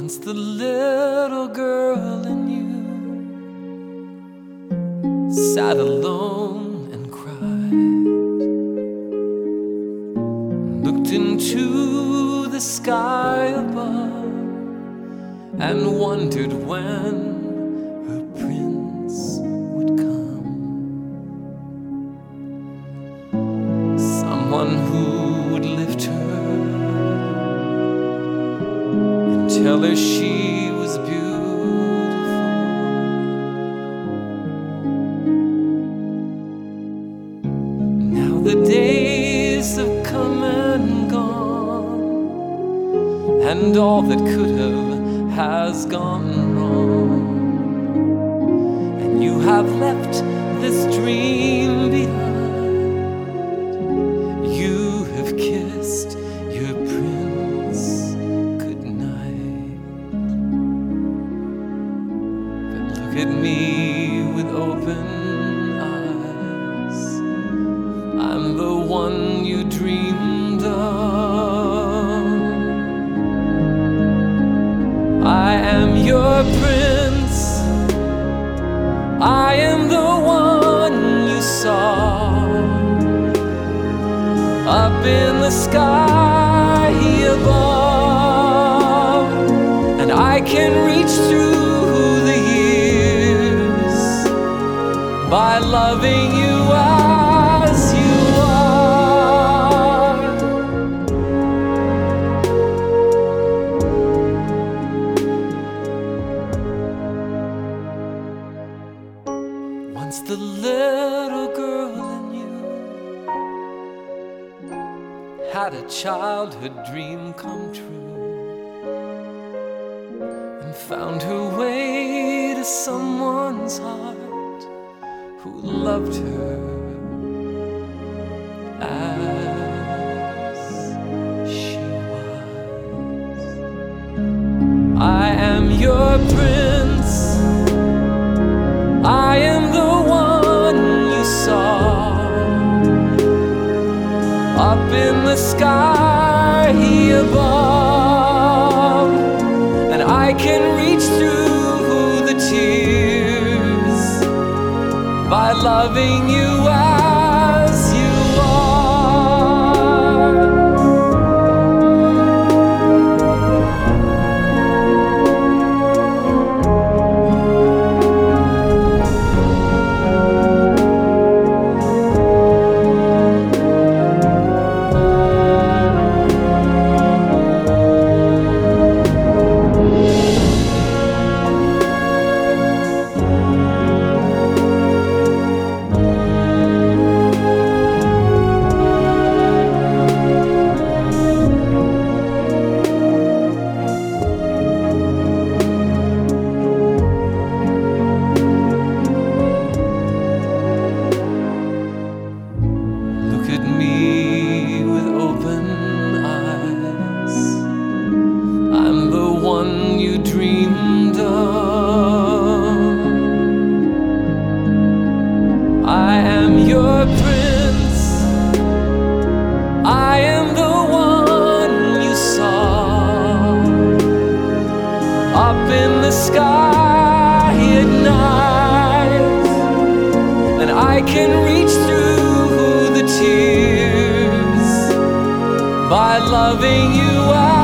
Once the little girl in you sat alone and cried, looked into the sky above, and wondered when her prince would come. Someone who would lift her and tell her she was beautiful. Now the days have come and gone, and all that could have has gone wrong, and you have left this dream behind. You have kissed your prince goodnight. But look at me with open eyes. I'm the one you dreamed of. I am your prince. I am the one you saw up in the sky above, and I can reach through the years by loving you as you are. Once the little girl in you had a childhood dream come true, and found her way to someone's heart who loved her as she was. I am your prince. I am the one you saw up in the sky above, and I can reach through the tears by loving you as you you dreamed of. I am your prince. I am the one you saw up in the sky at night, and I can reach through the tears by loving you.